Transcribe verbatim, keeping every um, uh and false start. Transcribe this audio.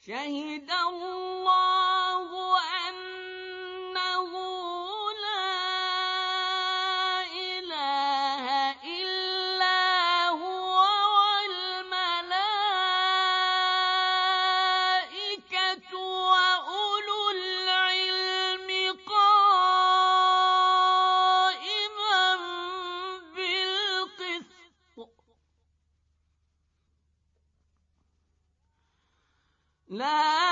شهد الله أنه لا إله إلا هو والملائكة وأولو العلم قائما بالقسط لا